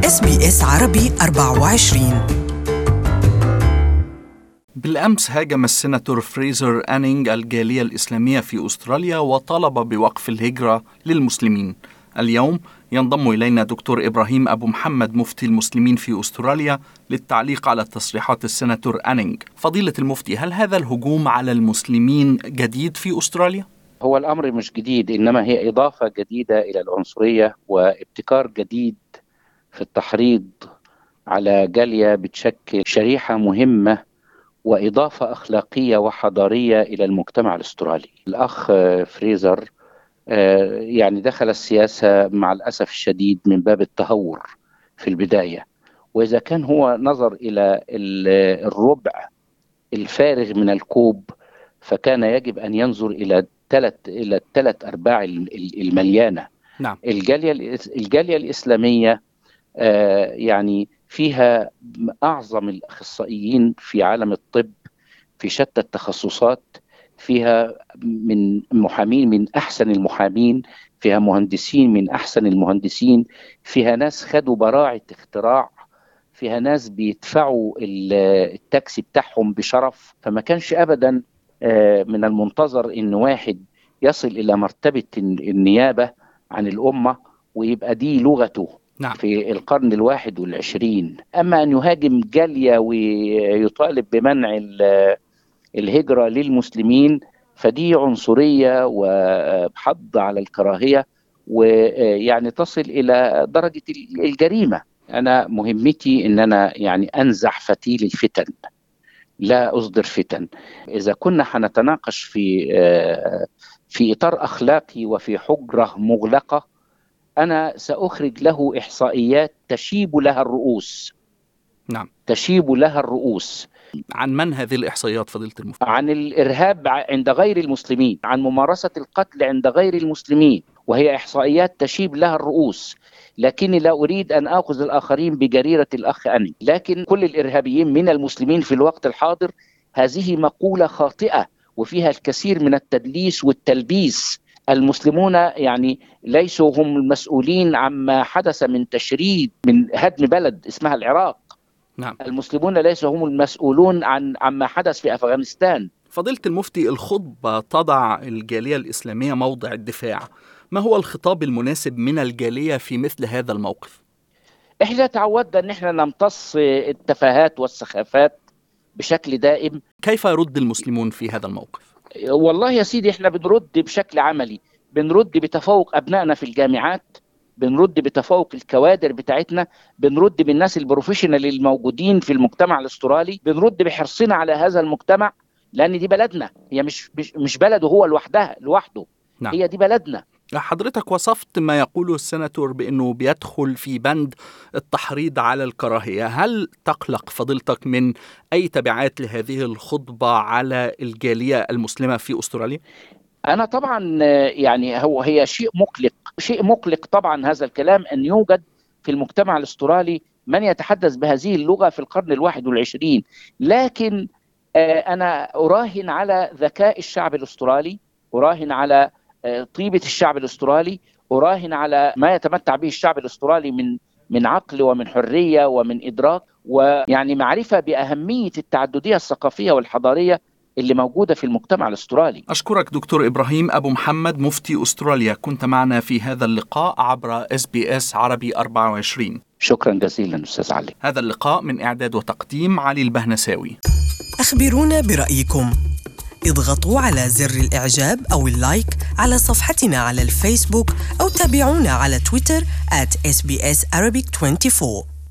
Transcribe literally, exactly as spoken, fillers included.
إس بي إس عربي أربعة وعشرين. بالأمس هاجم السيناتور فريزر أنينغ الجالية الإسلامية في أستراليا وطالب بوقف الهجرة للمسلمين. اليوم ينضم إلينا دكتور إبراهيم أبو محمد مفتي المسلمين في أستراليا للتعليق على تصريحات السيناتور أنينغ. فضيلة المفتي، هل هذا الهجوم على المسلمين جديد في أستراليا؟ هو الأمر مش جديد، إنما هي إضافة جديدة إلى العنصرية وابتكار جديد في التحريض على جالية بتشكل شريحة مهمة وإضافة أخلاقية وحضارية إلى المجتمع الأسترالي. الأخ فريزر يعني دخل السياسة مع الأسف الشديد من باب التهور في البداية، وإذا كان هو نظر إلى الربع الفارغ من الكوب فكان يجب أن ينظر إلى ثلاث إلى الثلاث أرباع المليانة. نعم. الجالية الجالية الإسلامية يعني فيها أعظم الأخصائيين في عالم الطب في شتى التخصصات، فيها من محامين من أحسن المحامين، فيها مهندسين من أحسن المهندسين، فيها ناس خدوا براعة اختراع، فيها ناس بيدفعوا التاكسي بتاعهم بشرف. فما كانش أبدا من المنتظر إن واحد يصل إلى مرتبة النيابة عن الأمة ويبقى دي لغته. نعم. في القرن الواحد والعشرين. أما أن يهاجم جالية ويطالب بمنع الهجرة للمسلمين فدي عنصرية وحض على الكراهية، ويعني تصل إلى درجة الجريمة. أنا مهمتي أن أنا يعني أنزع فتيل الفتن، لا أصدر فتن. إذا كنا حنتناقش في في إطار أخلاقي وفي حجرة مغلقة، أنا سأخرج له إحصائيات تشيب لها الرؤوس. نعم. تشيب لها الرؤوس. عن من هذه الإحصائيات فضيلة المفتي؟ عن الإرهاب عند غير المسلمين، عن ممارسة القتل عند غير المسلمين، وهي إحصائيات تشيب لها الرؤوس. لكني لا أريد أن آخذ الآخرين بجريرة الأخ أني، لكن كل الإرهابيين من المسلمين في الوقت الحاضر هذه مقولة خاطئة وفيها الكثير من التدليس والتلبيس. المسلمون يعني ليسوا هم المسؤولين عما حدث من تشريد من هدم بلد اسمها العراق. نعم. المسلمون ليسوا هم المسؤولون عن عما حدث في أفغانستان. فضيلة المفتي، الخطبة تضع الجالية الإسلامية موضع الدفاع. ما هو الخطاب المناسب من الجالية في مثل هذا الموقف؟ إحنا تعودنا أن احنا نمتص التفاهات والسخافات بشكل دائم. كيف يرد المسلمون في هذا الموقف؟ والله يا سيدي احنا بنرد بشكل عملي، بنرد بتفوق أبنائنا في الجامعات، بنرد بتفوق الكوادر بتاعتنا، بنرد بالناس البروفيشنال الموجودين في المجتمع الأسترالي، بنرد بحرصنا على هذا المجتمع، لأن دي بلدنا، هي مش مش بلده هو لوحدها لوحده. نعم. هي دي بلدنا. حضرتك وصفت ما يقوله السيناتور بأنه بيدخل في بند التحريض على الكراهية. هل تقلق فضيلتك من أي تبعات لهذه الخطبة على الجالية المسلمة في أستراليا؟ أنا طبعا يعني هو هي شيء مقلق، شيء مقلق طبعا هذا الكلام، أن يوجد في المجتمع الأسترالي من يتحدث بهذه اللغة في القرن الواحد والعشرين. لكن أنا أراهن على ذكاء الشعب الأسترالي، أراهن على طيبة الشعب الأسترالي، أراهن على ما يتمتع به الشعب الأسترالي من من عقل ومن حرية ومن إدراك، ويعني معرفة بأهمية التعددية الثقافية والحضارية اللي موجودة في المجتمع الأسترالي. أشكرك دكتور إبراهيم أبو محمد مفتي أستراليا، كنت معنا في هذا اللقاء عبر إس بي إس عربي أربعة وعشرين. شكرا جزيلا أستاذ علي. هذا اللقاء من إعداد وتقديم علي البهنساوي. أخبرونا برأيكم، اضغطوا على زر الإعجاب أو اللايك على صفحتنا على الفيسبوك أو تابعونا على تويتر آت إس بي إس Arabic أربعة وعشرين.